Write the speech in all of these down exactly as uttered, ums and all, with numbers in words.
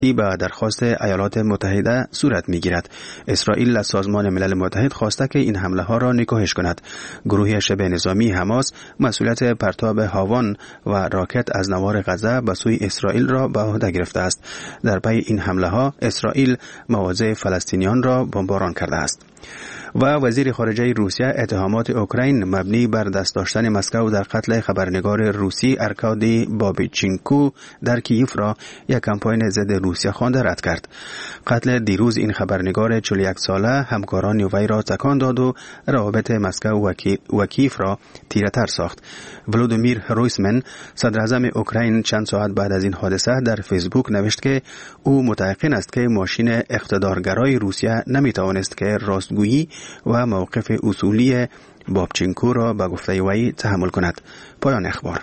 به درخواست ایالات متحده صورت می‌گیرد. اسرائیل از سازمان ملل متحد خواسته که این حمله ها را نکوهش کند. گروه شبه نظامی حماس مسئولیت پرتاب هاوان و راکت از نوار غزه به سوی اسرائیل را به عهده گرفته است. در پی این حمله ها اسرائیل مواضع فلسطینیان را بمباران کرده است. و وزیر خارجه روسیه اتهامات اوکراین مبنی بر دست داشتن مسکو در قتل خبرنگار روسی ارکادی بابچینکو در کیف را یک کمپاین ضد روسیه خوانده رد کرد. قتل دیروز این خبرنگار چهل و یک ساله همکاران وی را تکان داد و روابط مسکو و کیف را تیره‌تر ساخت. ولودیمیر رویسمن صدر اعظم اوکراین چند ساعت بعد از این حادثه در فیسبوک نوشت که او متيقن است که ماشین اقتدارگرای روسیه نمیتوانست که راستگویی و موقف اصولی بابچینکو را به گفته وی تحمل کند. پایان اخبار.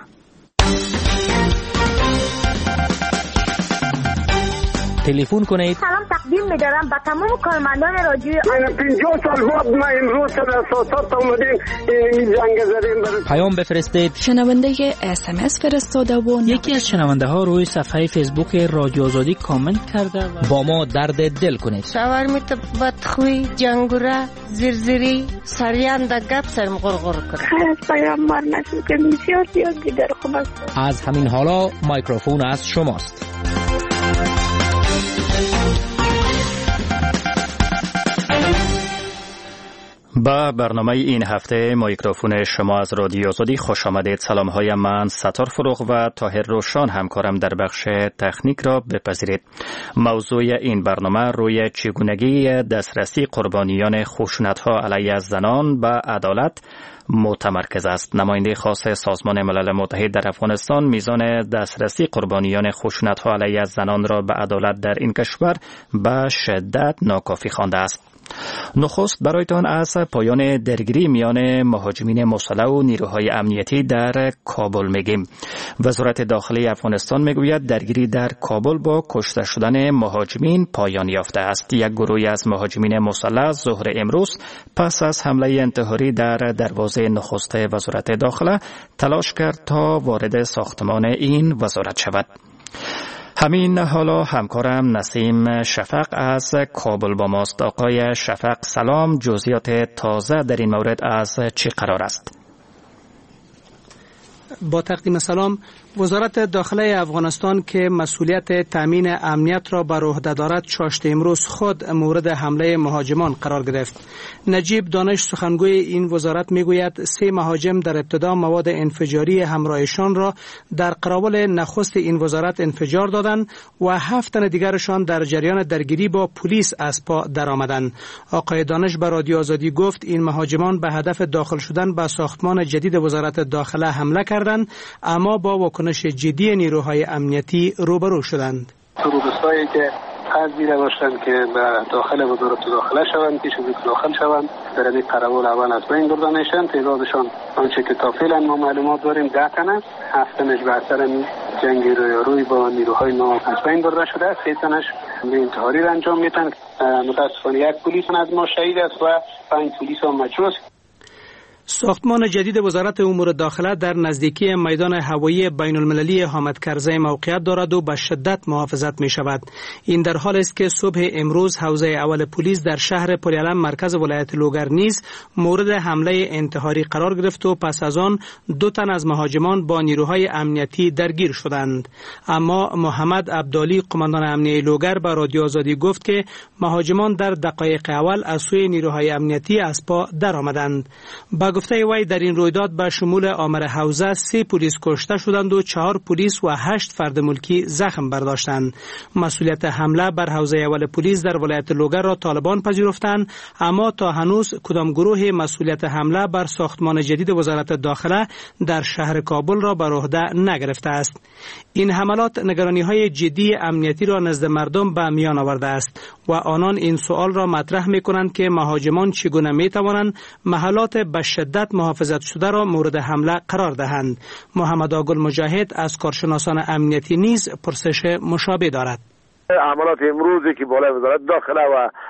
تلفن کنید. سلام تقدیم می‌دارم به تمام کارمندان رادیو. من پنجاه سال بعد ما امروز در اساسات اومدیم این جنگ زدیم. پیام بفرستید. شنونده اس ام اس فرستاده و یکی از شنونده ها روی صفحه فیسبوک رادیو آزادی کامنت کرده و با ما درد دل کنید. شاورمیت بدخوی جنگوره زرزری سریان د گپ سرم غرغر کرد. خلاص پیام مار نشد که بسیار زیاد دیگر خوب است. از همین حالا میکروفون از شماست. با برنامه این هفته میکروفون شما از رادیو آزادی خوش آمدید. سلام های من ستار فروغ و طاهر روشان همکارم در بخش تکنیک را بپذیرید. موضوع این برنامه روی چگونگی دسترسی قربانیان خشونت ها علیه زنان به عدالت متمرکز است. نماینده خاص سازمان ملل متحد در افغانستان میزان دسترسی قربانیان خشونت ها علیه زنان را به عدالت در این کشور به شدت ناکافی خوانده است. نخست برایتان از پایان درگیری میان مهاجمین مسلح و نیروهای امنیتی در کابل میگیم. وزارت داخلی افغانستان میگوید درگیری در کابل با کشته شدن مهاجمین پایان یافته است. یک گروهی از مهاجمین مسلح ظهر امروز پس از حمله انتحاری در دروازه نخست وزارت داخله تلاش کرد تا وارد ساختمان این وزارت شود. همین حالا همکارم نسیم شفق از کابل با ماست. آقای شفق سلام، جزئیات تازه در این مورد از چه قرار است؟ با تقدیم سلام، وزارت داخله افغانستان که مسئولیت تامین امنیت را بر عهده دارد چاشت امروز خود مورد حمله مهاجمان قرار گرفت. نجیب دانش سخنگوی این وزارت میگوید سه مهاجم در ابتدا مواد انفجاری همراهشان را در قراول نخست این وزارت انفجار دادند و هفت تن دیگرشان در جریان درگیری با پلیس از پا درآمدند. آقای دانش به رادیو آزادی گفت این مهاجمان به هدف داخل شدن به ساختمان جدید وزارت داخله حمله کردند، اما با واکنش جدی نیروهای امنیتی روبرو شدند. تروریستایی که قصدی داشتند که به داخل وزارت داخله شوند، پیش از اینکه داخل شوند در این قراول اول از بین برده میشن. تعدادشان آنچه که تا فعلا ما معلومات داریم ده تن است. هفت تنش به اثر جنگی روی با نیروهای ما از بین برده شده است. سه تنش به انتحاری را انجام میدن. متاسفانه یک پلیس از ما شهید است و پنج پلیس هم مجروح. ساختمان جدید وزارت امور داخله در نزدیکی میدان هوایی بین المللی حامد کرزی موقعیت دارد و به شدت محافظت می شود. این در حال است که صبح امروز حوزه اول پلیس در شهر پریالم مرکز ولایت لوگر نیز مورد حمله انتحاری قرار گرفت و پس از آن دو تن از مهاجمان با نیروهای امنیتی درگیر شدند. اما محمد عبدالی قماندان امنیه لوگر به رادیو آزادی گفت که مهاجمان در دقایق اول از سوی نیروهای امنیتی از پا درآمدند. گفته وی در این رویداد به شمول آمر حوزه سه پلیس کشته شدند و چهار پلیس و هشت فرد ملکی زخم برداشتند. مسئولیت حمله بر حوزه اول پلیس در ولایت لوگر را طالبان پذیرفتند، اما تا هنوز کدام گروه مسئولیت حمله بر ساختمان جدید وزارت داخله در شهر کابل را بر عهده نگرفته است. این حملات نگرانی‌های جدی امنیتی را نزد مردم به میان آورده است و آنان این سوال را مطرح می‌کنند که مهاجمان چگونه می‌توانند محلات به شدت محافظت شده را مورد حمله قرار دهند. محمد آگل مجاهد از کارشناسان امنیتی نیز پرسش مشابه دارد. عملات امروزی که بالای وزارت داخله و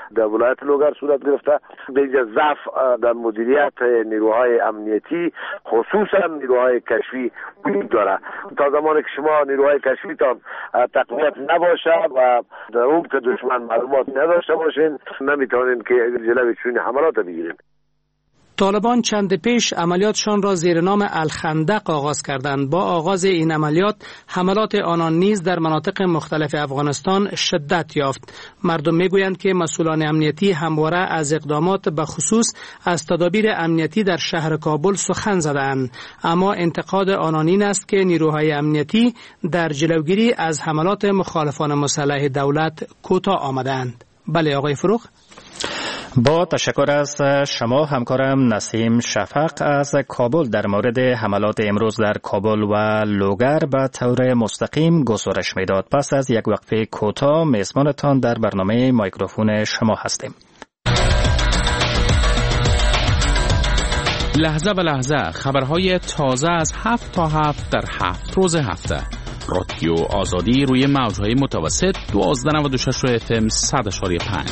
در ولایت لوگر صورت گرفته. به ضعف در مدیریت نیروهای امنیتی خصوصا نیروهای کشفی وجود داره. تا زمانی که شما نیروهای کشفی تان تقویت نباشه و در اون که دشمن معلومات نداشته باشین نمیتونین که جلوی چنین حملات بگیرین. طالبان چند پیش عملیاتشان را زیر نام الخندق آغاز کردند. با آغاز این عملیات حملات آنان نیز در مناطق مختلف افغانستان شدت یافت. مردم میگویند که مسئولان امنیتی همواره از اقدامات به خصوص از تدابیر امنیتی در شهر کابل سخن زدند، اما انتقاد آنان این است که نیروهای امنیتی در جلوگیری از حملات مخالفان مسلح دولت کوتاه آمدند. بله آقای فروغ. با تشکر از شما همکارم نسیم شفق از کابل در مورد حملات امروز در کابل و لوگر به طور مستقیم گزارش میداد. پس از یک وقفه کوتاه میزبانتان در برنامه مایکروفون شما هستیم. لحظه به لحظه خبرهای تازه از هفت تا هفت در هفت روز هفته. رادیو آزادی روی موجهای متوسط دوازده و نود و شش اف ام صد و پنج.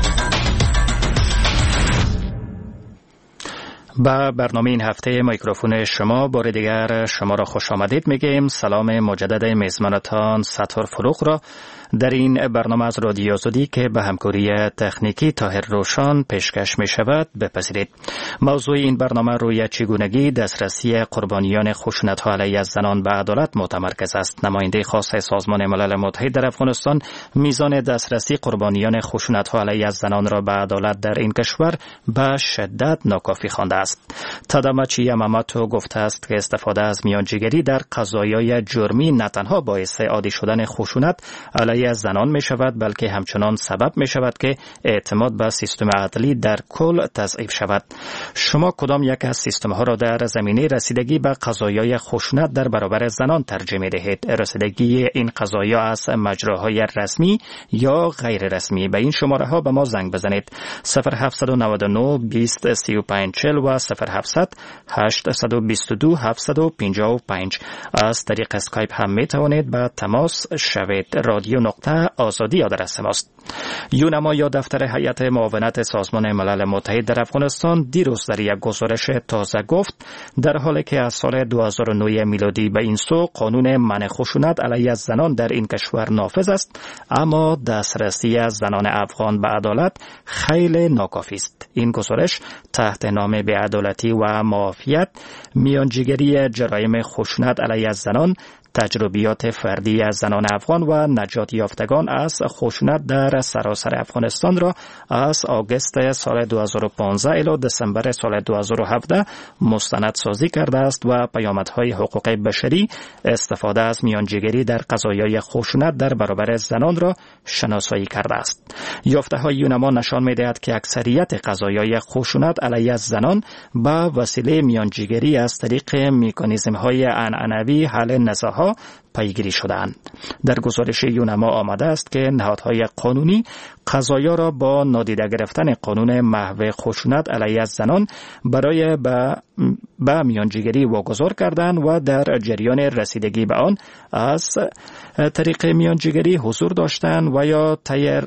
با برنامه این هفته میکروفون شما بار دیگر شما را خوش آمدید میگیم. سلام مجدد میزبانتان ستار فروغ را در این برنامه از رادیو آزادی که به همکاری تکنیکی طاهر روشان پیشکش می شود بپذیرید. موضوع این برنامه روی چگونگی دسترسی قربانیان خشونت‌ها علیه زنان به عدالت متمرکز است. نماینده خاص سازمان ملل متحد در افغانستان میزان دسترسی قربانیان خشونت‌ها علیه زنان را به عدالت در این کشور به شدت ناکافی خوانده است. تاداماچی یاماموتو گفته است که استفاده از میانجیگری در قضایای جرمی نه تنها باعث عادی شدن خشونت علیه از زنان می شود بلکه همچنان سبب می شود که اعتماد به سیستم عدلی در کل تضعیف شود. شما کدام یک از سیستم ها را در زمینه رسیدگی به قضایای خشونت در برابر زنان ترجیح می دهید؟ رسیدگی این قضایا از مجراهای رسمی یا غیر رسمی؟ به این شماره ها به ما زنگ بزنید. صفر هفت نه نه بیست سی و پنج چهل و صفر هفت هشت دو دو هفت پنج پنج. از طریق اسکایپ هم می توانید به تماس شوید. رادیو نقطه آزادی آدرس ماست. یونما یا دفتر هیئت معاونت سازمان ملل متحد در افغانستان دیروز در یک گزارش تازه گفت در حالی که از سال دو هزار و نه میلادی به این سو قانون منع خشونت علیه زنان در این کشور نافذ است، اما دسترسی از زنان افغان به عدالت خیلی ناکافی است. این گزارش تحت نام بی‌عدالتی و معافیت، میانجیگری جرایم خشونت علیه زنان، تجربیات فردی از زنان افغان و نجات یافتگان از خشونت در سراسر افغانستان را از آگوست سال دو هزار و پانزده الی دسامبر سال دو هزار و هفده مستند سازی کرده است و پیامدهای حقوق بشری، استفاده از میانجیگری در قضایای خشونت در برابر زنان را شناسایی کرده است. یافته‌های یونما نشان می‌دهد که اکثریت قضایای خشونت علیه زنان با وسیله میانجیگری از طریق مکانیزم‌های عنعنوی حل نزاع‌ها پیگیری شدند. در گزارش یونما آمده است که نهادهای قانونی قضایا را با نادیده گرفتن قانون محو خشونت علیه زنان برای به با میانجیگری واگذار کردند و در جریان رسیدگی به آن از طریق میانجیگری حضور داشتند و یا تیر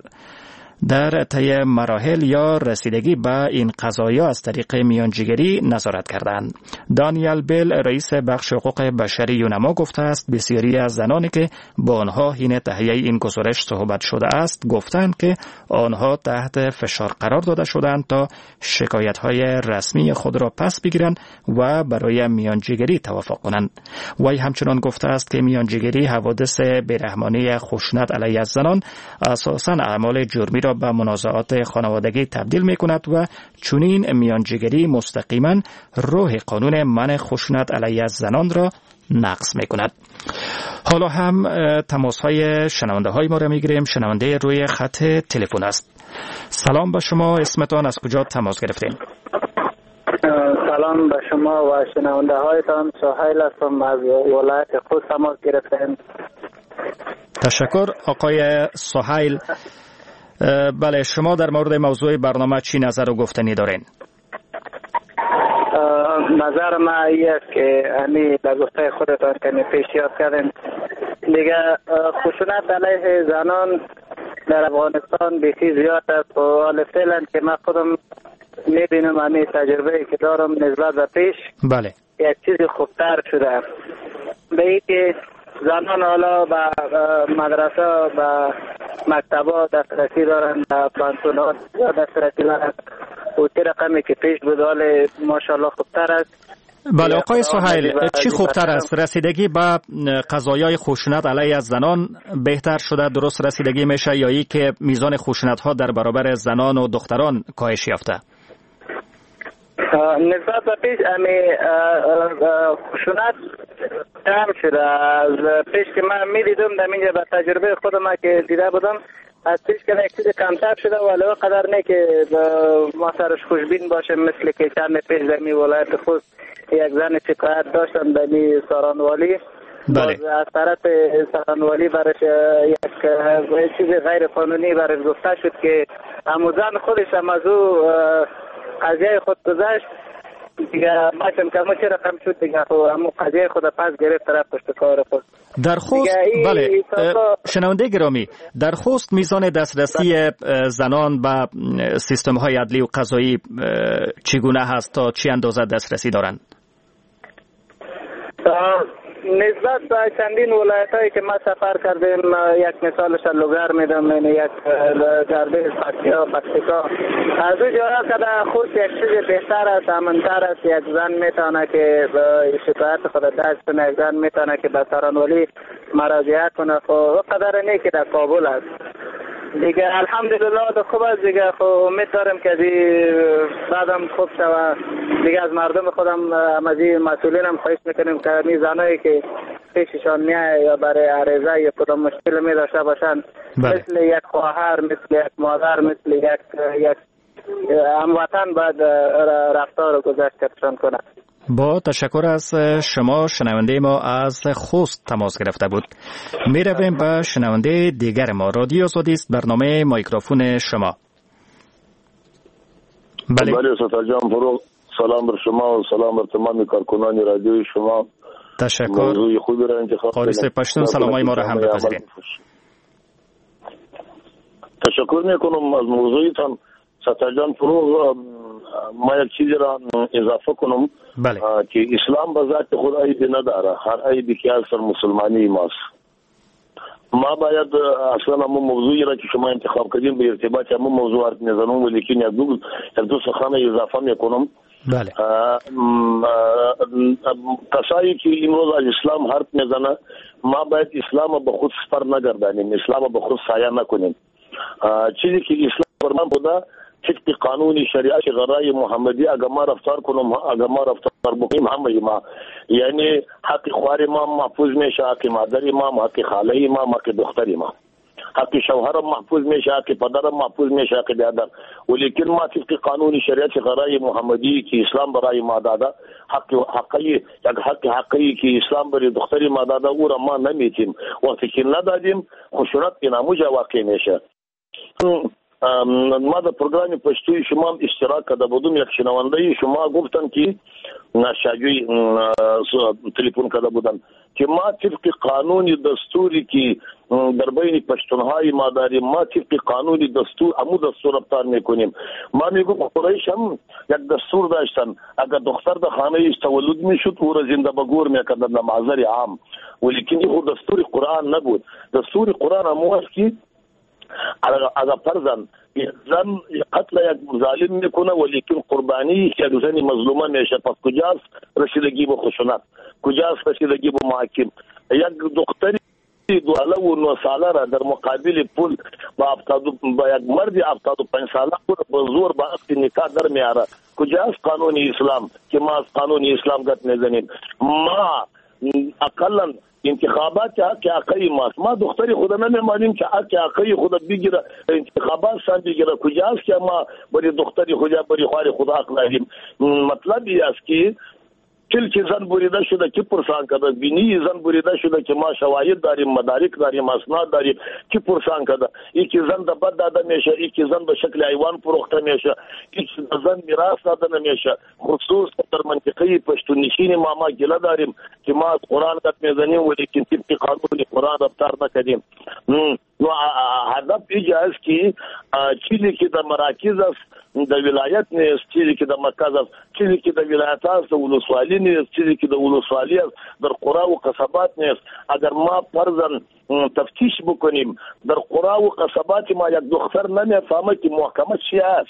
در طی مراحل یا رسیدگی به این قضایا از طریق میانجیگری نظارت کردند. دانیل بیل رئیس بخش حقوق بشری یونما گفته است بسیاری از زنانی که با آنها حین تهیه این گزارش صحبت شده است گفتند که آنها تحت فشار قرار داده شدند تا شکایت‌های رسمی خود را پس بگیرند و برای میانجیگری توافق کنند. وی همچنان گفته است که میانجیگری حوادث بیرحمانه خشونت علیه زنان اساساً اعمال جرمی را به منازعات خانوادگی تبدیل می کند و چنین میانجیگری مستقیما روح قانون منع خشونت علیه زنان را نقض می کند. حالا هم تماس های شنونده های ما را می گیریم. شنونده روی خط تلفن است. سلام به شما، اسمتان، از کجا تماس گرفتین؟ سلام به شما و شنونده هایتان. سهیل هستم از ولایت خوست تماس گرفتیم. تشکر آقای سهیل. بله، شما در مورد موضوع برنامه چی نظر و گفتنی دارین؟ نظر من این است که همی در گفته خودتان که پیشیات کردین دیگه خشونت علیه زنان در افغانستان بیخی زیاد است و حال فعلا که من خودم میبینم همین تجربه که دارم نسبت به پیش بله یک چیز خوبتر شده به این که زنان حالا به مدرسه به مکتبا دسترسی دارن به پانسونات دسترسی دارن و چه رقمی که پیش بود حال ماشاءالله خوبتر است. بله آقای سهیل چی خوبتر است؟ رسیدگی به قضایای خشونت علیه زنان بهتر شده درست رسیدگی میشه یا ای که میزان خشونت ها در برابر زنان و دختران کاهش یافته؟ نسبت به پیش امی خشونت کم شده. از پیش که من میدیدم در اینجا به تجربه خودم که دیده بودم از پیش که یک چیز کمتر شده ولی قدر نه که ما سرش خوشبین باشیم مثل که چند پیش در می ولایت خود یک زن شکایت داشتن در می سارانوالی بله. از طرف سارانوالی برش یک چیز غیر قانونی برش گفته شد که همون زن خودش هم از او قضیه خود گذشت دیگه باشم که همون چه رقم شد دیگه همون قضیه خود پس گرفت طرف پشت کار خود در خوست. بله شنونده گرامی در خوست میزان دسترسی زنان به سیستم های عدلی و قضایی چگونه هست تا چی اندازه دسترسی دارند؟ نسبت به چندین ولایت هایی که ما سفر کردیم یک مثالش لوگر میدم یعنی یک گردش پکتیا پکتیکا از اون جاها که در خود یک چیز بهتر است امنتر است یک زن میتونه که شکایت خود داشت کنه یک زن میتونه که به سارانوالی مراجعت کنه خب قدر نه که در کابل است دیگه الحمدلله ده خوب است دیگه خب امید دارم که بعدم خوب شود دیگه از مردم خودم از مسئولینم خواهش میکنیم که می زنایی که پیششان میای یا برای عریضه یا کدام مشکل می داشته باشن بله. مثل یک خواهر مثل یک مادر مثل یک یک هموطن باید رفتار و گذشتشان کنه. با تشکر از شما شنونده ما از خوست تماس گرفته بود. می رویم به شنونده دیگر ما. رادیو آزادی است برنامه مایکروفون شما. بله بله ستار جان فروغ سلام بر شما و سلام بر تمام کارکنان رادیوی شما. تشکر. موضوع خوبی را انتخاب کنید. قادس پشتون سلامای ما را هم بپذیرید. تشکر میکنم از موضوعتان ستار جان فروغ. ما یک چیزی را اضافه کنم بله. که اسلام به ذات خود عیبی نداره هر عیبی که از مسلمانی ماست. ما باید اصلا همون موضوعی را که شما انتخاب کردین به ارتباط همون موضوع حرف میزنم ولیکن یک دو یک دو سخن اضافه میکنم. بله. کسایی که امروز از اسلام حرف میزنه ما باید اسلام به خود سپر نگردانیم اسلام به خود سایه نکنیم. چیزی که اسلام فرمان بوده طبق قانون شریعت غرای محمدی اگر ما رفتار کنم اگر ما رفتار بکنیم همه ما یعنی حق خوار ما محفوظ میشه حق مادر ما حق خاله ما حق دختر ما حق شوهر محفوظ میشه حق پدر محفوظ میشه حق برادر ولیکن ما طبق قانون شریعت غرای محمدی که اسلام برای ما داده حق حقی یک حق حقی که اسلام برای دختر ما داده او را ما نمیتیم وقتی که ندادیم خشونت ایناموجه واقع میشه. ما در پروگرام پشتوی شما اشتراک کرده بودم یک شنونده شما گفتن که شاگوی تلفن کرده بودن که ما طبق قانون دستوری که در بین پشتونهای ما داریم ما طبق قانون دستور امو دستور رفتار میکنیم. ما میگم قریش هم یک دستور داشتن اگر دختر در خانه ایش تولد میشد او را زنده به گور میکردن در معذر عام ولیکن خود دستور قرآن نبود. دستور قرآن امو است که اگر فرزن زن قتل یک ظالم میکنه ولیکن قربانی که زن مظلومه میشه پس کجاست رسیدگی به خشونت کجاست رسیدگی به محاکم. یک دختری دو ساله و نه ساله را در مقابل پول با افتاد با یک مرد افتاد و پنج ساله به زور با عقد نکاح در میاره کجاست قانون اسلام که ما از قانون اسلام گت میزنیم. ما اقلا انتخابات حق حقی ماست ما دختری خود نمیمانیم که حق حقی خود بگیره انتخابات سان بگیره کجاست که ما بری دختری خود بری خوار خود حق نداریم. مطلب این است که کل که زن بریده شده که پرسان کرده بینی زن بریده شده که ما شواهد داریم مدارک داریم اسناد داریم که پرسان کرده ای که زن د بد داده میشه ای که زن به شکل حیوان فروخته میشه ای که زن میراث داده نمیشه. خصوص در منطقه پشتون نشین ما ما گله داریم که ما قرآن گت میزنیم ولیکن طبق قانون قرآن رفتار نکنیم. نو هدف ایجا است که چیزی که در مراکز است د ولایت نیست، چیزی که در مرکز است، چیزی که در ولایت است د ولسوالی نیست، چیزی که در ولسوالی است در قرا و قصبات نیست. اگر ما فرضاً تفتیش بکنیم در قرا و قصبات ما یک دختر نمیفهمه که محکمه چی است.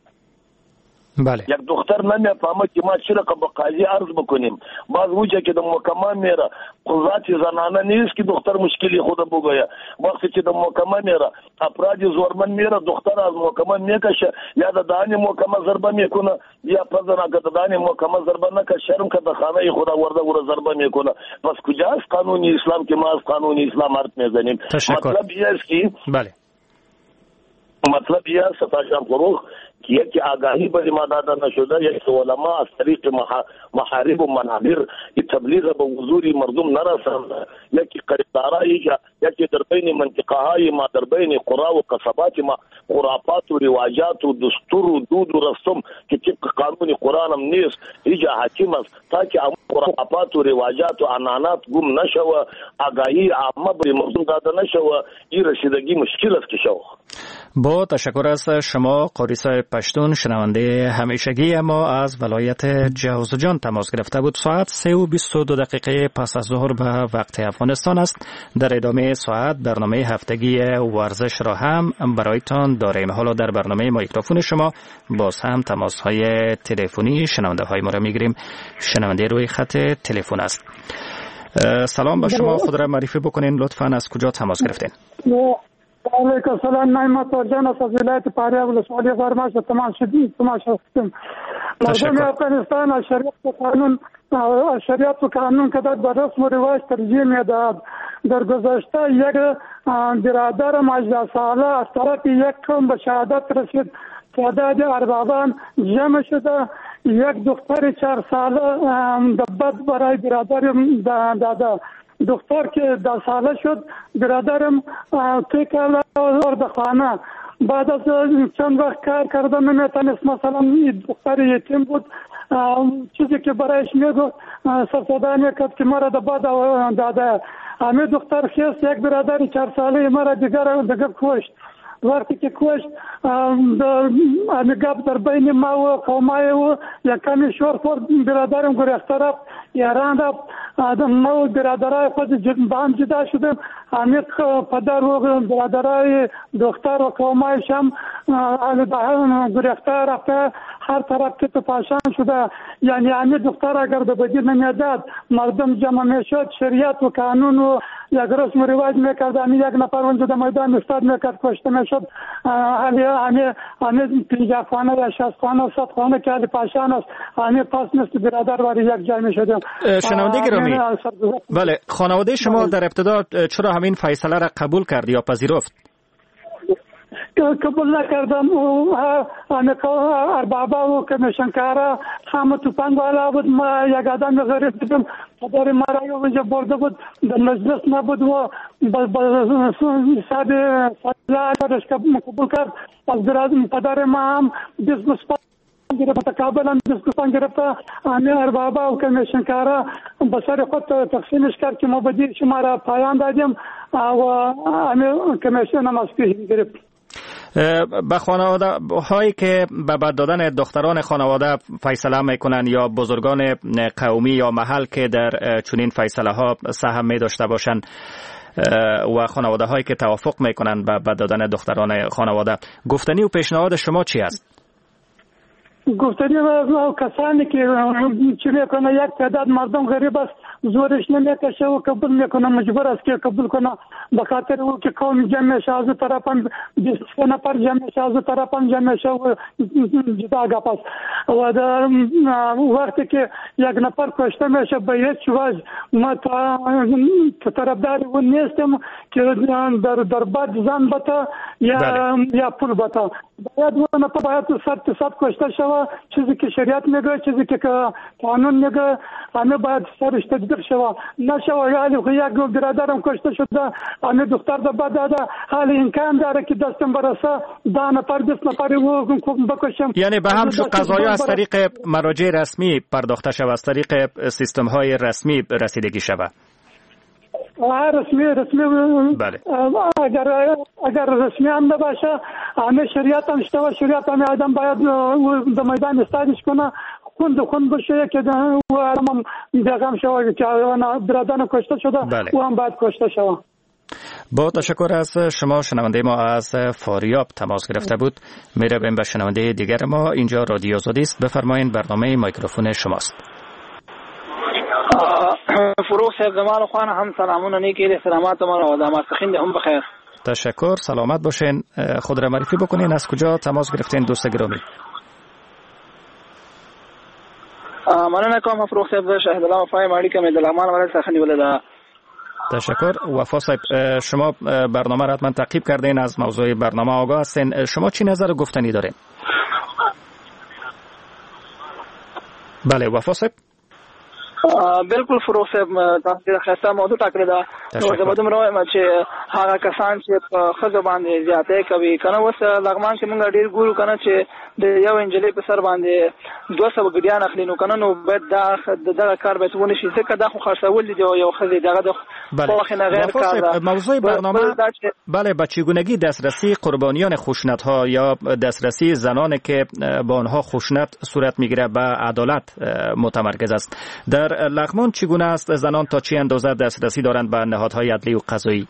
بله. یک دختر نمیفهمه که ما چی رقم به قاضی عرض بکنیم. باز وجه که در محکمه میره قضات زنانه نیست که دختر مشکلی خود بگویه. وقتی که در محکمه میره افراد زورمن میره دختر از محکمه میکشه یا در دهان محکمه ضربه میکنه یا پزنا که در دهان محکمه ضربه نکشه شرم که در خانه خدا ورده ور ضربه میکنه. پس کجاست قانون اسلام که ما از قانون اسلام حرف میزنیم؟ مطلب این است که بله مطلب این است ستاشم فروغ که یکی آگاهی بری ما داده نشده، یکی علما از طریق محارب و منابر تبلیغ به حضور مردم نرسند، یکی قریبدارایی یکی در بین منطقه های ما در بین قرا و قصبات ما خرافات و رواجات و دستور و دود و رسم که طبق قانون قرآن هم نیست ایجا حاکم است تا که خرافات و رواجات و عنعنات گم نشوه، آگاهی عامه بری مردم داده نشوه، این رسیدگی مشکل است که شوه. با تشکر از شما قاری صاحب پشتون، شنونده همیشگی ما از ولایت جوزجان تماس گرفته بود. ساعت سه و بیست و دو دقیقه پس از ظهر به وقت افغانستان است. در ادامه ساعت برنامه هفتگی ورزش را هم برایتان داریم. حالا در برنامه میکروفون شما باز هم تماس های تلفنی شنونده های ما را میگیریم. شنونده روی خط تلفن است. سلام با شما، خود را معرفی بکنین لطفاً، از کجا تماس گرفتین؟ علیکم السلام. نعمت جان از ولایت فاریاب ولسوالی غرماش تمام شدید تمام شدیم. مردم افغانستان از شریعت و قانون از شریعت و قانون که در رسم و رواج ترجیح میداد. در گذشته یک برادر مجده ساله از طرف یک قوم به شهادت رسید. تعداد اربابان جمع شده. یک دختر چهار ساله دبت برای برادر داده. دختر که ده ساله شد برادرم تکل آورد خانه. بعد از چند وقت کار کردن نمیتونست، مثلا دختر یتیم بود، چیزی که برایش میگفت سرسده میکرد که مرا ده بعد داده. همه دختر خیست یک برادر چهار ساله مرا دیگر دیگر کشت. وقتی که کشت همه گپ در بین ما و قومای و یکمی شور خورد. برادرم گریخته رفت ایران رفت. ما و برادرای خود با هم جدا شدیم. همه پدر و برادرای دختر و قومایش هم گریخته رفته، هر طرف که تو پاشان شده. یعنی همه دختر اگر به بدی نمیداد مردم جمع میشد، شریعت و قانون و یک رسم و رواج میکرد. همه یک نفر اونجا در میدان استاد میکرد کشته میشد. همه همه پنجاه خانه یا شصت خانه و صد خانه که علی پاشان است همه پاس مثل برادر واری یک جای میشدیم. شنونده گرامی، بله، خانواده شما در ابتدا چرا همین فیصله را قبول کرد یا پذیرفت؟ قبول نکردم. اربابا و کمیشنکارا همه توپنگ والا بود. ما یک آدم غریب بودم. پدر ما را اونجا برده بود، در مجلس نبود و حساب سالش قبول کرد. از برادر پدر ما هم بیست مسپا گرفت، کابل هم بیست مسپا گرفت. همه اربابا و کمیشنکارا به سر خود تقسیمش کرد که ما بدید شما را پایان دادیم و همه کمیشن هم از پیش گرفت. به خانواده هایی که به بد دادن دختران خانواده فیصله میکنن یا بزرگان قومی یا محل که در چنین فیصله ها سهم می داشته باشن و خانواده هایی که توافق میکنن به بد دادن دختران خانواده، گفتنی و پیشنهاد شما چی است؟ گفتنی و کسانی که چی میکنه، یک تعداد مردم غریب است، زورش نمیکشه و قبول میکنه، مجبور است که قبول کنه. به خاطر او که قوم جمع شه، از طرف هم بیست نفر جمع شه، از طرف هم جمع شه و جدا گپ است. و در وقتی که یک نفر کشته میشه به هیچ وجه ما طرفدار اون نیستم که در در بعد زن بتا یا یا پول بتا. باید اون نفر باید صد صد کشته شوه. چیزی که شریعت میگه، چیزی که قانون میگه، همه باید سرش تدبیر شوه. نشوه یعنی یک برادرم کشته شده، همه دختر در بعد داده، حال امکان داره که دستم برسه ده نفر بیست نفر و بکشم. یعنی به همچون قضایا از طریق مراجع رسمی پرداخته شوه، از طریق سیستم های رسمی رسیدگی شوه. رسمی رسمی بله. اگر اگر رسمی هم نباشه همه شریعت هم شده و شریعت هم آدم باید در میدان استادش کنه خون خون بشه که و هم دقم شود که برادران کشته شده بله. و هم باید کشته شود. با تشکر از شما. شنونده ما از فاریاب تماس گرفته بود. میرویم به شنونده دیگر ما. اینجا رادیو آزادی است. بفرمایید، برنامه میکروفون شماست. فروغ صاحب زمان خوان هم سلامونه نیکی له سلامات ما و داماد سخین هم بخیر. تشکر، سلامت باشین. خود را معرفی بکنین، از کجا تماس گرفتین دوست گرامی؟ مننه کوم فروغ صاحب، شهید الله وفای مالی کوم د لامان ولې سخنی ولدا. تشکر. وفا صاحب، شما برنامه را حتما تعقیب کردین، از موضوع برنامه آگاه هستین. شما چی نظر گفتنی دارین؟ بله وفا صاحب. بالکل فروغ صاحب، تاسو د خاصه موضوع ټاکل دا نو زه به دومره وایم چې هغه کسان چې په ښځو باندې زیاتې کوي کنه، اوس لغمان کې موږ ډېر ګورو کنه چې د یو انجلۍ په سر باندې دوه سوه ګډیان اخلي، نو کنه نو باید دا دغه کار باید ونه شي، ځکه دا خو خرڅول دي یو ښځې دغه د خواخې نه غیر کار ده. موضوع برنامه بله به چگونگی دسترسی قربانیان خشونت ها یا دسترسی زنانی که با آنها خشونت صورت میگیره به عدالت متمرکز است. در لغمان چگونه است؟ زنان تا چه اندازه دسترسی دارند به نهادهای عدلی و قضایی؟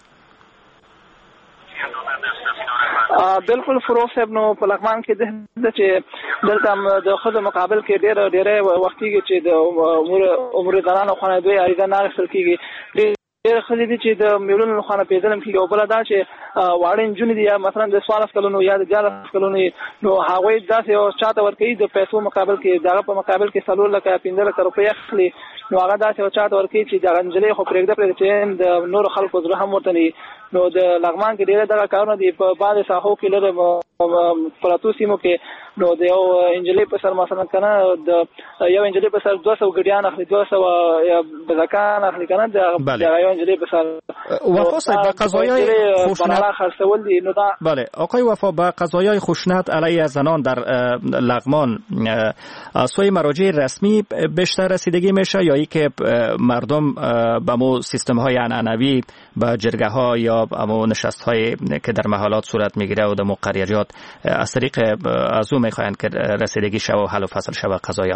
بالکل فروغ صاحب، نو په لغمان کې د چې دلته د خود مقابل کې ډېر ډېر وختي چې د امور امور زنانو خو دوی اړیزه نه اخیستل کیږي. ډېر خلک دي چې د میړونو خو نه پیژنم کیږي، او بل دا چې واړه نجونې دي یا مثلا د څوارلس کلونو یا د دیارلس کلونو، نو هغوی داسې یو چاته ورکوي د پیسو مقابل کې، دغه په مقابل کې څلور لکه پنځه لکه روپۍ اخلي، نو هغه داسې یو چاته ورکوي چې دغه نجلۍ خو پرېږده پرېږده چې د نورو خلکو زړه هم ورته نه. نو د لغمان کې ډېر دغه کارونه دي په بعضې ساحو کې لږ پراتو سیمو کې، نو د یو انجلۍ په سر مثلا کنه د یو انجلۍ په سر دوه سوه ګډیان اخلي، دوه سوه بزکان اخلي کنه د یو انجلۍ په سر. وفا صاحب، به قضایای خشونت خرڅول دي نو دا بله آقای وفا، به قضایای خشونت علیه زنان در لغمان از سوی مراجع رسمی بیشتر رسیدگی میشه یا ای که مردم به مو سیستم های عنعنوی به جرگه ها یا امو نشست های که در محلات صورت میگیره و در مقریجات از طریق از او میخواین که رسیدگی شو و حل و فصل شو قضایا؟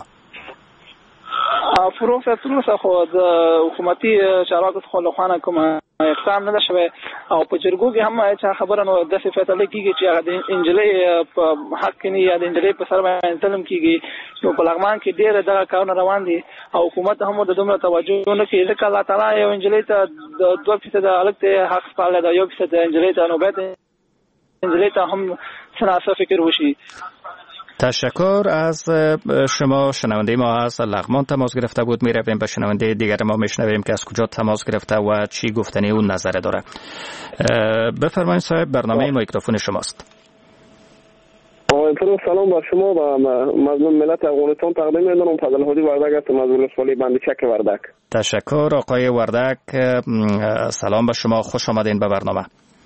فروغ صاحب، تر اوسه خو د حکومتي چارواکو څخه له خوا نه کوم اقدام نه ده شوی، او په جرګو کې هم هېڅ خبره نو داسې فیصله کېږي چې هغه د انجلۍ په حق کې نه یا د انجلۍ په سر باندې ظلم کېږي. نو په لغمان کې ډېر دغه کارونه روان دي او حکومت هم د دومره توجه نه کوي، ځکه الله تعالی یو انجلۍ ته د دوه فیصده هلک ته حق سپارلی ده، یو فیصد انجلۍ ته، نو باید انجلۍ ته هم څه ناڅه فکر وشي. تشکر از شما. شنونده ما از لغمان تماس گرفته بود. می رویم به شنونده دیگر ما میشنویم که از کجا تماس گرفته و چی گفتنی اون نظر داره. بفرمایید صاحب، برنامه میکروفون شماست. فروغ سلام بر شما و مظلوم ملت افغانستان تقدیم می‌کنم. فضل هادی وردک هستم از ولسوالی بندیچک وردک. تشکر آقای وردک، سلام به شما، خوش آمدین به برنامه.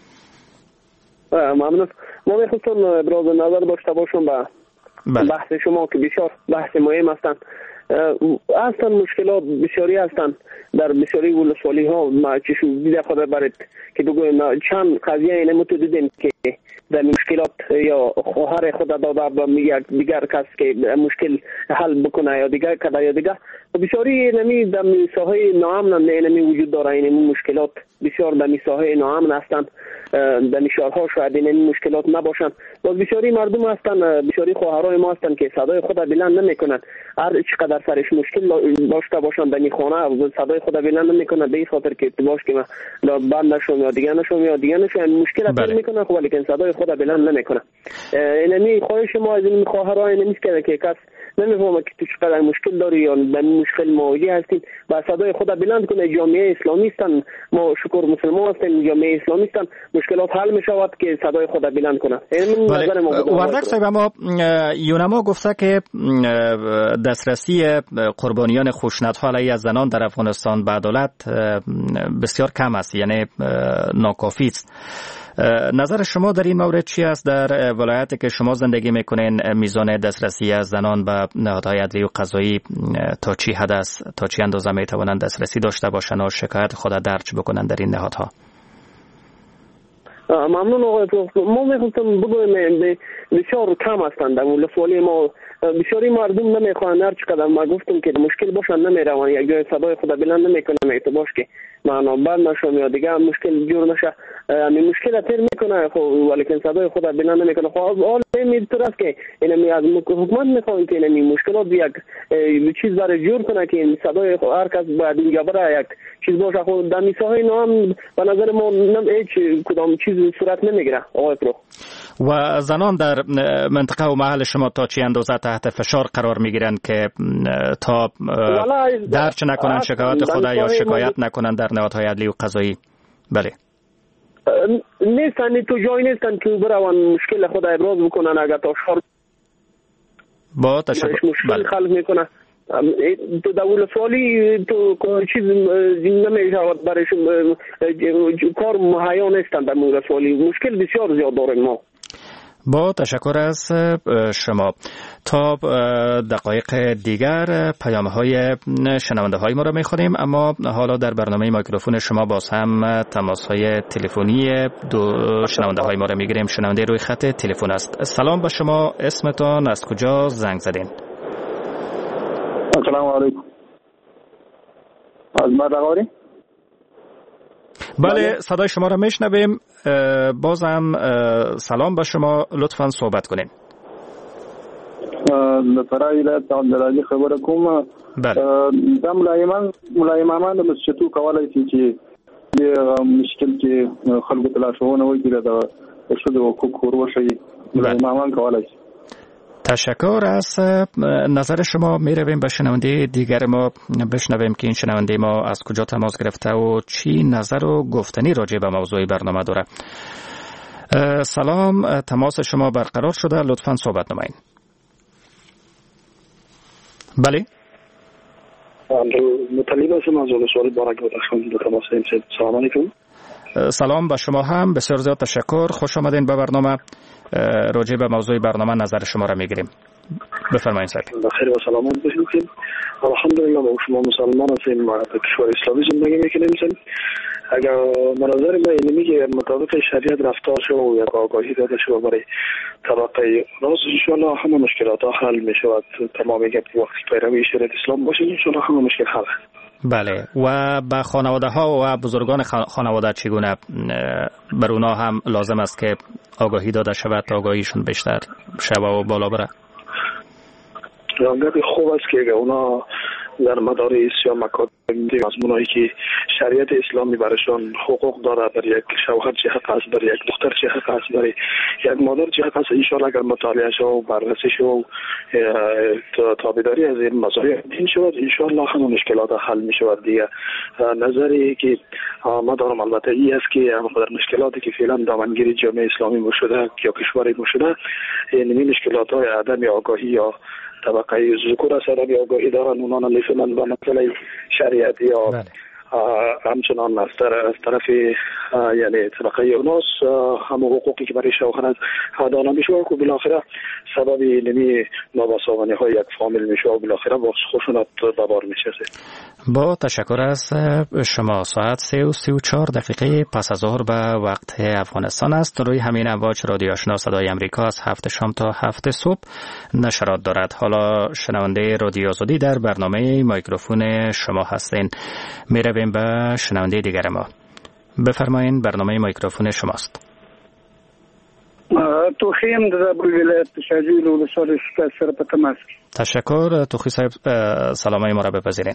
ممنون. ما می‌خواستم ابراز نظر داشته باشم به بحث شما که بسیار بحث مهم هستند. اصلا مشکلات بسیاری هستند در بسیاری ولسوالی ها. ما چشو دیده خود برید که بگویم چند قضیه اینمو تو دیدیم که در مشکلات یا خواهر خود داده به دیگر کس که مشکل حل بکنه یا دیگر کده یا دیگر بسیاری اینمی در ساحه ناامن اینمی وجود داره. اینمی مشکلات بسیار در ساحه ناامن هستند، در شهرها شاید اینمی مشکلات نباشند. باز بسیاری مردم هستند، بسیاری خواهرای ما هستند که صدای خود بلند نمیکنند، هر چقدر سرش مشکل داشته باشند در خانه صدای خود بلند نمیکنند، به این خاطر که باش که من بند نشم یا دیگه نشم یا دیگه نشم مشکل حل میکنن، خب ولی صدای خود بلند نمیکنه. اینمی خواهش ما از این خواهرها اینمی است که کس نمیفهمه که تو چقدر مشکل داری یا در مشکل مواجه هستید با صدای خود بلند کنه. جامعه اسلامی هستن، ما شکر مسلمان هستیم، جامعه اسلامی هستن، مشکلات حل می شود که صدای خود بلند کنه. وردک صاحب، اما یونما گفته که دسترسی قربانیان خشونت ها علیه زنان در افغانستان به عدالت بسیار کم است، یعنی ناکافی است. نظر شما در این مورد چی است؟ در ولایتی که شما زندگی میکنین میزان دسترسی از زنان به نهادهای عدلی و قضایی تا چی حد است؟ تا چی اندازه میتوانند دسترسی داشته باشند و شکایت خود درج بکنند در این نهادها؟ ممنون آقای پروفسور. ما میخواستم بگویم بسیار کم هستند در ولسوالی ما. بسیاری مردم نمیخوان هر چقدر ما گفتم که مشکل باشن نمیرون، یک جای صدای خود بلند نمیکنه اعتباش که معنا بد نشم یا دیگه مشکل جور نشه. همین مشکل تر میکنه خب ولیکن صدای خود بلند نمیکنه. خب حال میتونه است که این از حکومت میخوان که این مشکلات یک چیز برای جور کنه که این صدای هر کس بعد اینجا برای یک چیز باشه. خب در میساهای نام به نظر ما هیچ کدام چیز صورت نمیگیره آقای پرو. و زنان در منطقه و محل شما تا چی اندازه تحت فشار قرار میگیرند که تا درچ نکنند شکایت خود یا شکایت نکنند در نهادهای عدلی و قضایی؟ بله نیستن تو جای نیستن که بروان مشکل خود ابراز بکنن. اگر تا شهر با تشکر مشکل خلق میکنه تو دول سوالی تو چیز نمیشه برای کار مهیا نیستن در مورد سوالی. مشکل بسیار زیاد داریم ما. با تشکر از شما. تا دقایق دیگر پیام‌های شنونده های ما را می‌خوانیم، اما حالا در برنامه میکروفون شما باز هم تماس‌های تلفنی دو شنونده های ما را می‌گیریم. شنونده روی خط تلفن است. سلام به شما، اسمتان، از کجا زنگ زدین؟ السلام علیکم. از مدغاری؟ بله صدای شما را میشنویم. بازم سلام به شما، لطفاً صحبت کنیم. لطفاً ولایت عبدالعزیز خبر کوم. بله. دا ملایمان ملایمان د مسجدو کولای شي چې د مشکل کې خلکو ته لارښوونه وکړي د شذو حقوق وروشي. ملایمان کولای شي. تشکر از نظر شما. می رویم به شنونده دیگر ما بشنویم که این شنونده ما از کجا تماس گرفته و چی نظر و گفتنی راجع به موضوع برنامه داره. سلام، تماس شما برقرار شده، لطفاً صحبت نمایید. بله مطلب هستم از ولسوالی بارک و تشکر به تماس این. سلام علیکم. سلام به شما هم، بسیار زیاد تشکر، خوش آمدین به برنامه. راجع به موضوع برنامه نظر شما را میگیریم. بفرمایید صاحب. بخیر و سلامت باشید. الحمدلله ما شما مسلمان هستیم، ما در کشور اسلامی زندگی میکنیم. اگر منظر ما اینه که مطابق شریعت رفتار شد و یک آگاهی داده شد برای طبقه راست، انشاءالله همه مشکلات ها حل میشود. تمام گپ وقتی پیروی شریعت اسلام باشه انشاءالله همه مشکل حل. بله. و به خانواده ها و بزرگان خانواده چگونه بر اونا هم لازم است که آگاهی داده شود تا آگاهیشون بیشتر شود و بالا بره؟ گپی خوب است که اونا در مدارس یا مکاتب مضمونایی که شریعت اسلامی برشان حقوق داره، بر یک شوهر چه حق است، بر یک دختر چه حق است، بر یک مادر چه حق است، ان شاء الله اگر مطالعه شو و بررسی شو و تابعداری از این مسائل دین شود ان شاء الله همه مشکلات حل می شود. دیگه نظری که ما دارم البته این است که در مشکلاتی که فعلا دامنگیری جامعه اسلامی مو شده یا کشوری مو شده، این مشکلات های عدم آگاهی یا طبقه ذکور از عدم آگاهی دارن، اونان لیسنن به مسئله شریعتی یا همچنان از طرف یعنی طبقه اوناس هم حقوقی که برای شوهر داده میشه و بالاخره سبب نمی نابسامانی های یک فامیل میشه و بالاخره با خشونت به بار میشه. با تشکر از شما. ساعت سه و سی و چهار دقیقه پس از ظهر به وقت افغانستان است. روی همین امواج رادیو آشنا صدای امریکا از هفت شام تا هفت صبح نشرات دارد. حالا شنونده رادیو آزادی در برنامه میکروفون شما هستین. می رویم به شنونده دیگر ما. بفرمایین، برنامه میکروفون شماست. توخیم در ولایت شاجوی ولسوالی سره په تماس. تشکر. توخی صاحب سلامای ما را بپذیرین.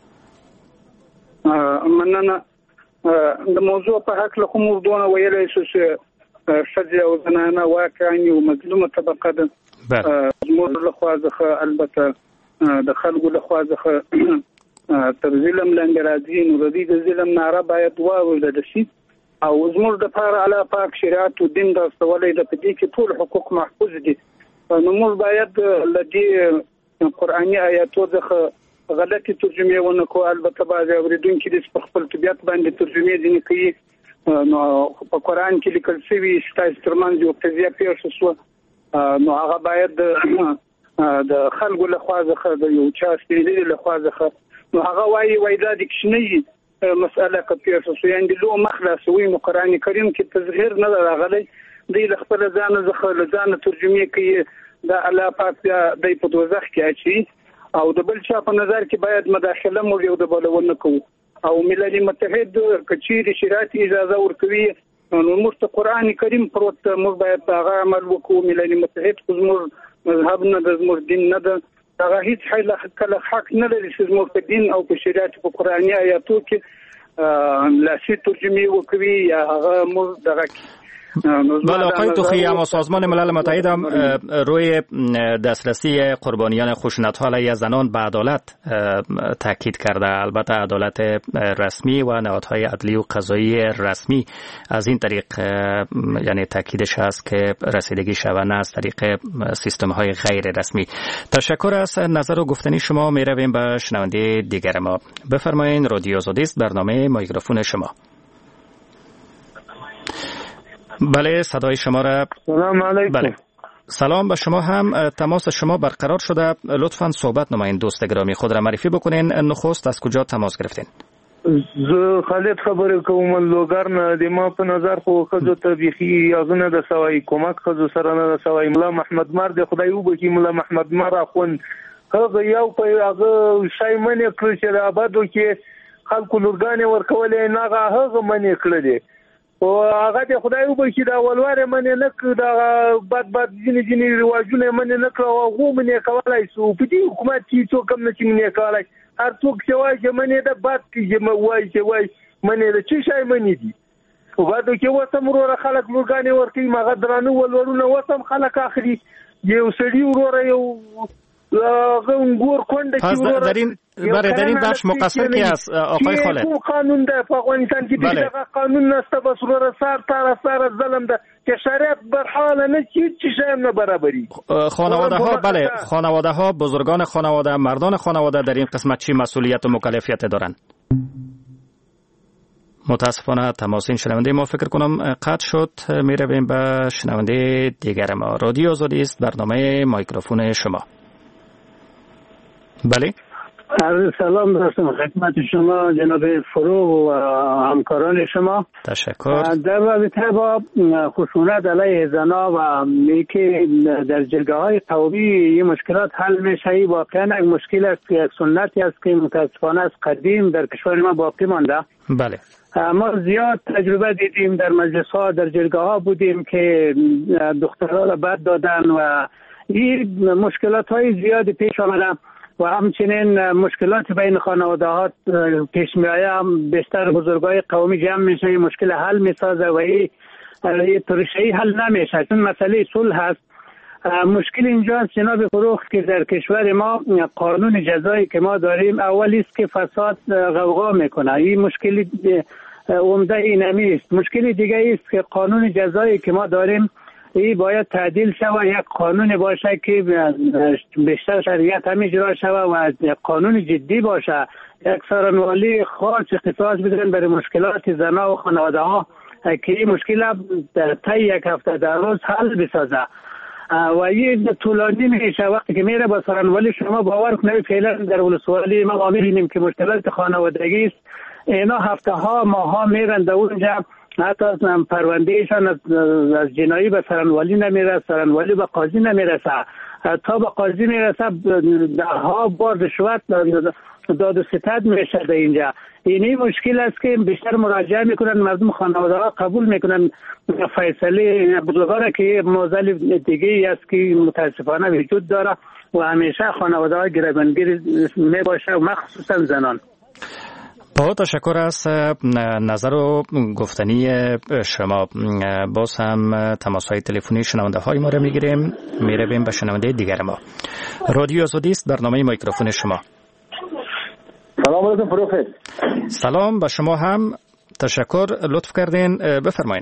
مننه. د موضوع په حق له کوم دونه ویلای شو چې ښځې او زنانه واقعاً یو مظلومه طبقه ده. زموږ له خوا څخه البته د خلکو له خوا څخه تر ظلم لاندې راځي، نو د دې د ظلم ناره باید واورېدل شي او زموږ د پاره الله پاک شریعت او دین د استولې د پدې کې ټول حقوق محفوظ دي. نو موږ باید له دې قرآني آیاتو څخه غلطي ترجمه ونه کوو. البته بعضې اورېدونکي د خپل طبیعت باندې ترجمې ځینې کوي نو په قرآن کې لیکل شوی ستاسو ترمنځ یو قضیه پیښ شو نو هغه باید د خلکو له خوا څخه د یو چا سپېڅلي له خوا څخه نو هغه وایي وای دا د کښنی مسأله که پیښ شو یعنی د لو مخلصوي نو قرآن کریم کې تصغیر نه راغلی دی له خپل ځان څخه له ځان ترجمه کوي د الله پاک د په دوزخ کې اچي او د بل چا په نظر کې باید مداخله مو یو د بلونه کوو او ملل متحد کچیر شریعت اجازه ورکوي نو موږ ته قرآن کریم پروت موږ باید هغه عمل وکړو ملل متحد خو موږ مذهب نه د موږ دین نه ده هغه هیڅ حل کله حق نه لري چې موږ په دین او په شریعت په قرآني آیاتو کې لاسي ترجمه وکوي یا هغه موږ دغه بله آقای توخی، اما سازمان ملل متحد هم روی دسترسی قربانیان خشونت‌ها علیه زنان به عدالت تاکید کرده. البته عدالت رسمی و نهادهای عدلی و قضایی رسمی از این طریق یعنی تاکیدش هست که رسیدگی شود، نه از طریق سیستم‌های غیر رسمی. تشکر از نظر و گفتنی شما. می رویم به شنونده دیگر ما. بفرمایید. رادیو آزادی است، برنامه میکروفون شما. بله صدای شما را. سلام علیکم. بله سلام به شما هم. تماس شما برقرار شده، لطفاً صحبت نمایین. دوست گرامی خود را معرفی بکنین. نخست از کجا تماس گرفتین؟ زه خالد خبرې کوم من لوګر نه. د ما په نظر خو خزو ته بيخي یازونه د سوای کومک خزو سره نه د سوای ملا محمد مر د خدای وبکی ملا محمد مر اخون هغه یو په هغه شای منې کړ چې آبادو کې خلکو لورګانې ورکولې نه هغه منې کړلې او هغه د خدای وبکی دا ولواره منې نه کړ دا بد بد ځینې ځینې رواجونه منې نه کړ او هغه منې کولای سو په دې حکومت کې څوک هم نه چې منې کولای هر څوک چې وایي چې منې د بد کې وایي چې وایي منې د چی شای منې دي او بعد کې وسم وروره خلک لورګانې ورکوي مغه درانه ولورونه وسم خلک اخري یو سړي وروره یو غنګور کونډه پس در این برای در این بخش مقصر کی است آقای خالد؟ قانون ده په افغانستان کې دغه قانون نشته بس وروره سر تر سر ظلم ده که شریعت بر حال نه هیڅ شی نه برابری. خانواده ها بله خانواده ها بزرگان خانواده مردان خانواده در این قسمت چی مسئولیت و مکلفیت دارن؟ متاسفانه تماس این شنونده ما فکر کنم قطع شد. می رویم به شنونده دیگر ما. رادیو آزادی است، برنامه میکروفون شما. بله سلام داشتم خدمت شما جناب فروغ و همکاران شما. تشکر. در رابطه با خشونت علیه زنان و میگه در جلگه های قومی این مشکلات حل میشه، این واقعا یک مشکل است، یک سنتی است که متاسفانه از قدیم در کشور ما باقی مانده. بله ما زیاد تجربه دیدیم، در مجلس ها در جلگه ها بودیم که دخترها را بد دادن و این مشکلات های زیادی پیش آمده و همچنین مشکلات بین خانواده ها پیش می آید. بیشتر بزرگای قومی جمع میشه، این مشکل حل میسازه و این ترشه‌ای حل نمیشه چون مسئله صلح هست. مشکل اینجا جناب فروخ که در کشور ما قانون جزایی که ما داریم اولی است که فساد غوغا میکنه، این مشکل عمده اینمی است. مشکل دیگه است که قانون جزایی که ما داریم این باید تعدیل شود، یک قانون باشه که بیشتر شریعت هم اجرا شود و یک قانون جدی باشه، یک سرانوالی خاص اختصاص بدن برای مشکلات زنان و خانواده ها که این مشکل در طی یک هفته در روز حل بسازه و این طولانی میشه. وقتی که میره با سرانوالی شما باور کنید فعلا در ولسوالی ما میبینیم که مشکلات خانوادگی است، اینا هفته ها ماه ها میرن در اونجا، حتی پروندهشان از جنایی به سرانوالی نمیرسه، سرانوالی به قاضی نمیرسه، تا به قاضی میرسه ده ها بار رشوت داد و ستد میشه در اینجا. این مشکل است که بیشتر مراجعه میکنن مردم، خانواده ها قبول میکنن فیصله بزرگان که موزل دیگه است که متاسفانه وجود داره و همیشه خانواده ها گریبانگیر میباشه و مخصوصا زنان. با تشکر از نظر و گفتنی شما. باز هم تماس های تلفنی شنونده های ما را میگیریم. میرویم به شنونده دیگر ما. رادیو آزادی است، برنامه میکروفون شما. سلام علیکم فروخ. سلام به شما هم. تشکر، لطف کردین، بفرمایید.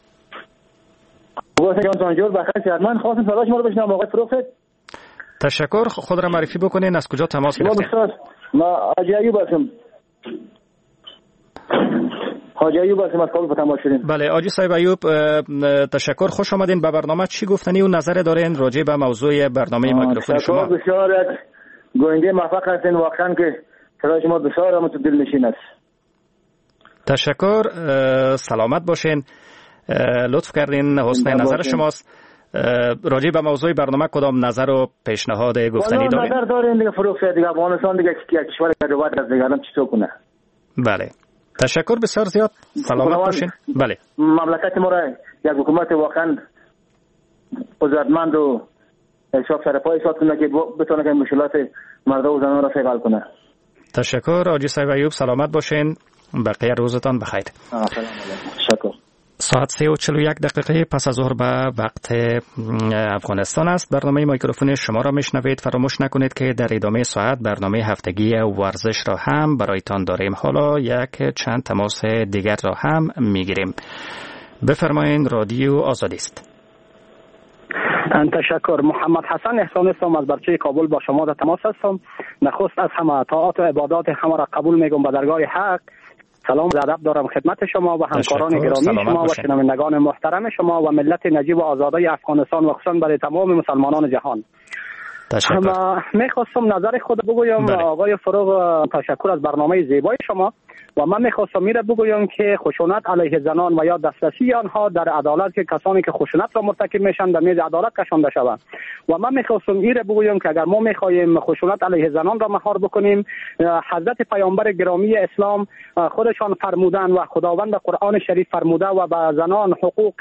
من خواستم صدای شما رو بشنوم آقای فروخ. تشکر، خود را معرفی بکنین، از کجا تماس گرفتین؟ ما حاجی ایوب هستم. حاجی ایوب هستم از کابل به تماس شدیم. بله آجی صاحب ایوب تشکر، خوش آمدین به برنامه. چی گفتنی و نظر دارین راجع به موضوع برنامه میکروفون شما؟ تشکر، بسیار گوینده موفق هستین، واقعا که صدای شما بسیار هم دلنشین است. تشکر، سلامت باشین. لطف کردین، حسن نظر شماست. راجع به موضوع برنامه کدام نظر و پیشنهاد گفتنی دارین؟ نظر دارین دیگه فروخت دیگه افغانستان دیگه یک کشور قربت از دیگه الان چطور کنه. بله تشکر بسیار زیاد، سلامت باشین. بله مملکت ما را یک حکومت واقعا قدرتمند و حساب سر پای ایستاد کنه که بتونه که مشکلات مرد و زنان را حل کنه. تشکر آجی صاحب ایوب، سلامت باشین، بقیه روزتان بخیر. سلام علیکم. تشکر. ساعت سه و چهل و یک دقیقه پس از ظهر به وقت افغانستان است. برنامه میکروفون شما را میشنوید. فراموش نکنید که در ادامه ساعت برنامه هفتگی ورزش را هم برایتان داریم. حالا یک چند تماس دیگر را هم میگیریم. بفرمایید، رادیو آزادی است. تشکر. محمد حسن احسان هستم از برچه کابل، با شما در تماس هستم. نخست از همه طاعات و عبادات همه را قبول میگم به درگاه حق. سلام و ادب دارم خدمت شما و همکاران گرامی شما و شنوندگان محترم شما و ملت نجیب و آزاده افغانستان و خصوصا برای تمام مسلمانان جهان. تشکر. میخواستم نظر خود بگویم. بله. آقای فروغ تشکر از برنامه زیبای شما و من میخواستم میره بگویم که خشونت علیه زنان و یا دسترسی آنها در عدالت که کسانی که خشونت را مرتکب میشن در میز عدالت کشانده شود. و من میخواستم میره بگویم که اگر ما میخواهیم خشونت علیه زنان را مهار بکنیم، حضرت پیامبر گرامی اسلام خودشان فرمودن و خداوند قرآن شریف فرموده و به زنان حقوق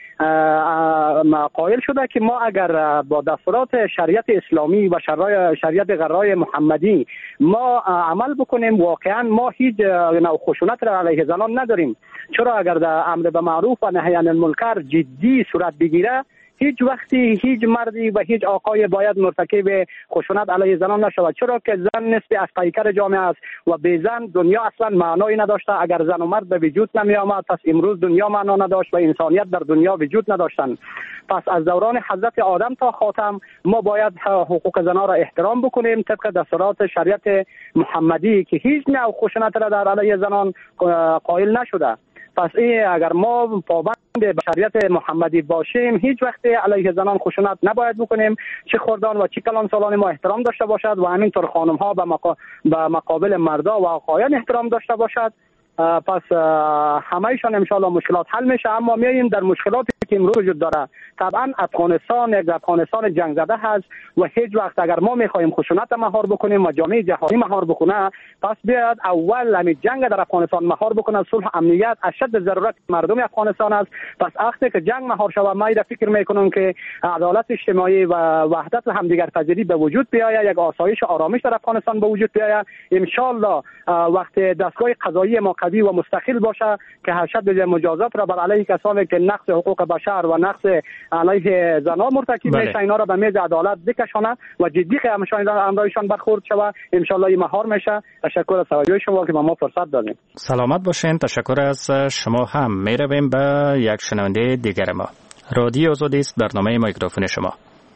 قائل شده که ما اگر با دستورات شریعت اسلامی و شریعت غرای محمدی ما عمل بکنیم، واقعا ما هیچ نوع خشونت را علیه زنان نداریم. چرا اگر در امر به معروف و نهی عن المنکر جدی صورت بگیره، هیچ وقتی هیچ مردی و هیچ آقای باید مرتکب خشونت علیه زنان نشود. چرا که زن نصف از پیکر جامعه است و بی زن دنیا اصلا معنایی نداشته. اگر زن و مرد به وجود نمی آمد، پس امروز دنیا معنا نداشت و انسانیت در دنیا وجود نداشتن. پس از دوران حضرت آدم تا خاتم ما باید حقوق زنان را احترام بکنیم طبق دستورات شریعت محمدی که هیچ نوع خشونت را در علیه زنان قائل نشده. پس این اگر ما پابند به شریعت محمدی باشیم، هیچ وقت علیه زنان خشونت نباید بکنیم. چه خردان و چه کلان سالان ما احترام داشته باشد و همینطور خانم ها به مقا... مقابل مردا و آقایان احترام داشته باشد. پس همه‌شان ان شاءالله مشکلات حل میشه. اما میایم در مشکلاتی که امروز وجود داره. طبعا افغانستان یک افغانستان جنگ زده هست و هیچ وقت اگر ما میخوایم خشونت مهار بکنیم و جامعه جهانی مهار بکنه، پس بیاد اول همین جنگ در افغانستان مهار بکنه. صلح امنیت اشد ضرورت مردم افغانستان است. پس وقتی که جنگ مهار شود، ما اینا فکر میکنم که عدالت اجتماعی و وحدت و همدیگر پذیری به وجود بیاید، یک آسایش و آرامش در افغانستان به وجود بیاید. ان شاء الله وقت دستگاه قضایی ما قوی و مستقل باشه که حشد مجازات را بر علیه کسانی که نقض حقوق بشر و نقض علیه زنان مرتکب میشه اینا را به میز عدالت بکشانه و جدی قیامشان امرایشان برخورد شود. ان شاء الله مهار میشه. تشکر از توجه شما که به ما فرصت دادید. سلامت باشین. تشکر از شما هم. میرویم به یک شنونده دیگر ما. رادیو آزادی است، برنامه میکروفون شما.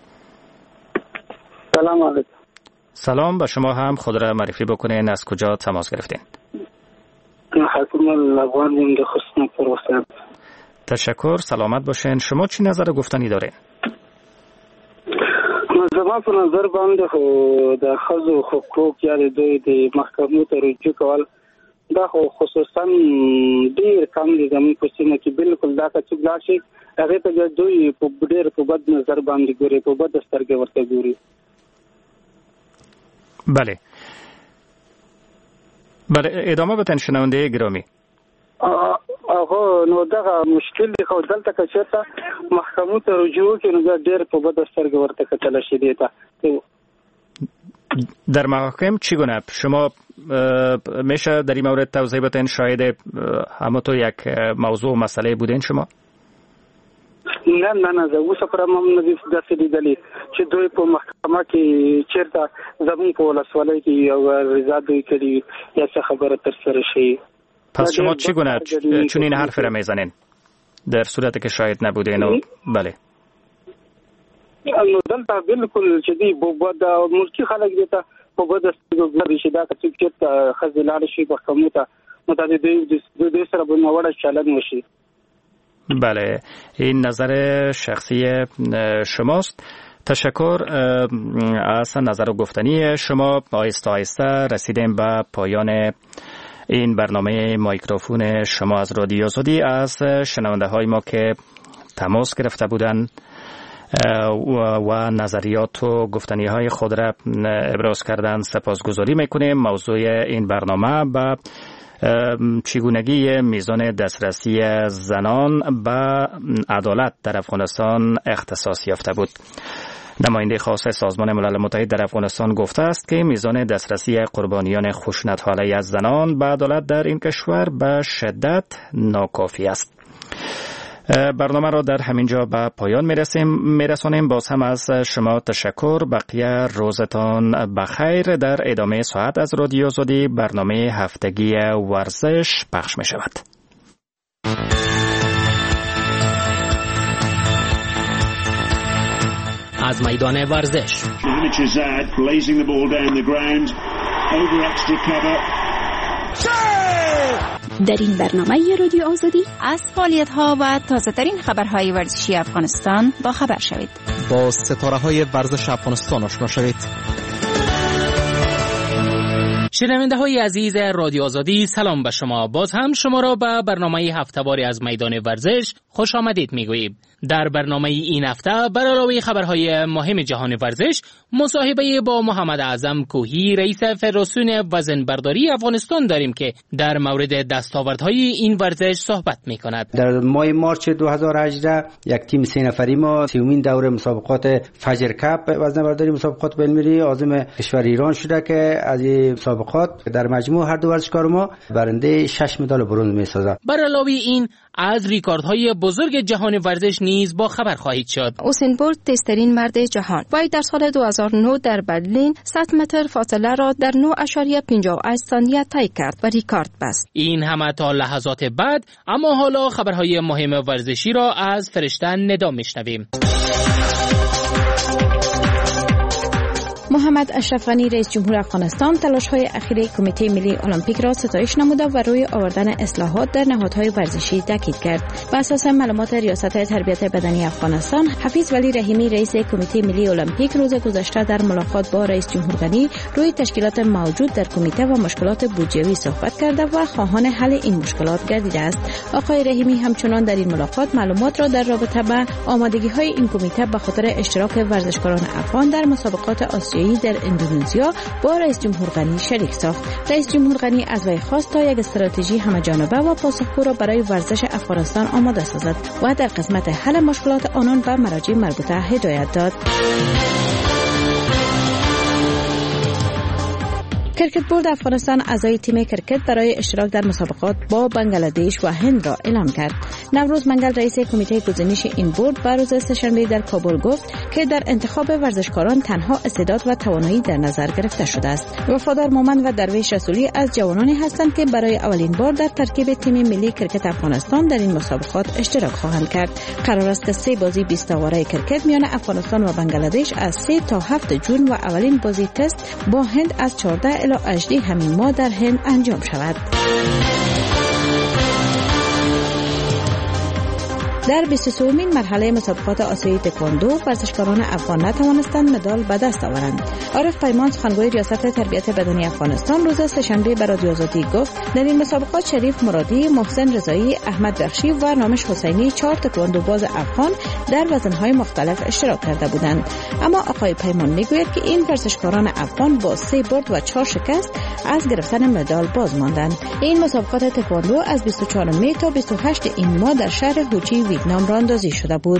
سلام علیکم. سلام به شما هم. خود را معرفی بکنین، از کجا تماس گرفتین؟ حکم الافغان من د خصوصا پروسه. تشکر، سلامت باشین. شما چی نظر گفتنی دارین؟ زما په نظر باندې خو د ښځو حقوق یا د دوی د محکمو ته رجوع کول دا خو خصوصا ډیر کم دي. زموږ په سیمه کې بالکل دا چې لاړ شي هغې ته دوی په ډېر په بد نظر باندې ګوري، په بده سترګې ورته ګوري. بله بله ادامه بدن شنونده گرامی. آقا نو دغه مشکل دی خو دلته که چېرته محکمو ته رجوع وکړي نو بیا ډېر په بده سترګې ورته کتلی شي دې ته. در محاکم چگونه شما میشه در این مورد توضیح بدین؟ شاید همونطور یک موضوع و مسئله بودین شما؟ نه نه نه زه اوسه پرې هم نه داسې لیدلي چې دوی په محکمه کې چېرته زموږ په ولسوالۍ کې یو رضا دوی کړي یا څه خبره ترسره شي. پس شما چگونه چون این حرف را میزنین در صورتی که شاید نبودین؟ و بله نو دلته بالکل چې دی د ملکي خلک دي ته په بده سترګو ګوري چې دا چې چېرته ښځې لاړې شي محکمو ته متعدد دو دو سر به موارد چالان باشی. بله، این نظر شخصی شماست. تشکر از نظر گفتنی شما. آهسته آهسته رسیدیم به پایان این برنامه مایکروفون شما از رادیو آزادی. از شنونده های ما که تماس گرفته بودند و نظریات و گفتنی های خود را ابراز کردن سپاسگزاری میکنیم. موضوع این برنامه به چگونگی میزان دسترسی زنان به عدالت در افغانستان اختصاص یافته بود. نماینده خاص سازمان ملل متحد در افغانستان گفته است که میزان دسترسی قربانیان خشونت علیه زنان به عدالت در این کشور به شدت ناکافی است. برنامه را در همینجا به پایان میرسیم میرسانیم. باز هم از شما تشکر. بقیه روزتان بخیر. در ادامه ساعت از رادیو آزادی برنامه هفتگی ورزش پخش می شود. از میدان ورزش در این برنامه رادیو آزادی از فعالیت‌ها و تازه‌ترین خبرهای ورزشی افغانستان با خبر شوید. با ستاره‌های ورزش افغانستان آشنا شوید. شنونده های عزیز رادیو آزادی، سلام به شما. باز هم شما را به برنامه هفته‌واری از میدان ورزش خوش آمدید میگوییم. در برنامه این هفته بر علاوه خبرهای مهم جهان ورزش، مصاحبه با محمد اعظم کوهی رئیس فدراسیون وزنبرداری افغانستان داریم که در مورد دستاوردهای این ورزش صحبت میکند. در ماه مارچ دو هزار و هجده یک تیم سه نفری ما سومین دور مسابقات فجر کپ وزنبرداری مسابقات بین‌المللی عازم کشور ایران شده که از این مسابقات در مجموع هر دو ورزشکار ما برنده شش مدال برنز میسازد. بر علاوه این از ریکاردهای بزرگ جهان ورزش نیز با خبر خواهید شد. اوسین بولت تیزترین مرد جهان وی در سال دو هزار و نه در برلین صد متر فاصله را در نه اشاریه پنجاه و هشت ثانیه طی کرد و ریکارد بست. این همه تا لحظات بعد، اما حالا خبرهای مهم ورزشی را از فرشته ندا میشنویم. محمد اشرف غنی رئیس جمهور افغانستان تلاش‌های اخیر کمیته ملی المپیک را ستایش نموده و روی آوردن اصلاحات در نهادهای ورزشی تاکید کرد. بر اساس معلومات ریاست تربیت بدنی افغانستان، حفیظ ولی رحیمی رئیس کمیته ملی المپیک روز گذشته در ملاقات با رئیس جمهور غنی روی تشکیلات موجود در کمیته و مشکلات بودجه‌ای صحبت کرده و خواهان حل این مشکلات گردیده است. آقای رحیمی همچنان در این ملاقات معلومات را در رابطه با آمادگی‌های این کمیته به خاطر اشتراک ورزشکاران افغان در مسابقات آسیایی در اندونزیا با رئیس جمهور غنی شریک ساخت. رئیس جمهور غنی از وی خواست تا یک استراتژی همه‌جانبه و پاسخگو را برای ورزش افغانستان آماده سازد و در قسمت حل مشکلات آنان به مراجع مربوطه هدایت داد. کرکت بورد افغانستان اعضای تیم کرکت برای اشتراک در مسابقات با بنگلادش و هند را اعلام کرد. نوروز منگل رئیس کمیته گزینش این بورد بر روز سه‌شنبه در کابل گفت که در انتخاب ورزشکاران تنها استعداد و توانایی در نظر گرفته شده است. وفادار مومند و درویش رسولی از جوانانی هستند که برای اولین بار در ترکیب تیم ملی کرکت افغانستان در این مسابقات اشتراک خواهند کرد. قرار است که سه بازی بیست اواره کرکت میان افغانستان و بنگلادش از سه تا هفت جون و اولین بازی تست با هند از چهارده الی هجده همین ماه در هند انجام شود. در بیست و سومین مرحله مسابقات آسیایی تکواندو ورزشکاران افغان نتوانستند مدال به دست آورند. عارف پیمان سخنگوی ریاست تربیت بدنی افغانستان روز سه‌شنبه به رادیو آزادی گفت در این مسابقات شریف مرادی، محسن رضایی، احمد بخشی و رامش حسینی چهار تکواندو باز افغان در وزن‌های مختلف اشتراک کرده بودند. اما آقای پیمان میگوید که این ورزشکاران افغان با سه برد و چهار شکست از گرفتن مدال باز ماندند. این مسابقات تکواندو از بیست و چهارم می تا بیست و هشتم این ماه در شهر هوچی ویتنام را اندازی شده بود.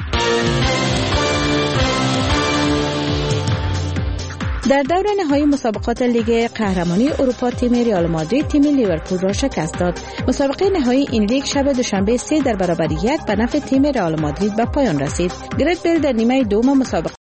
در دور نهایی مسابقات لیگ قهرمانی اروپا تیم ریال مادرید تیم لیورپول را شکست داد. مسابقه نهایی این لیگ شب دوشنبه سه در برابر یک به نفع تیم ریال مادرید به پایان رسید. گرت بیل در نیمه دوم مسابقه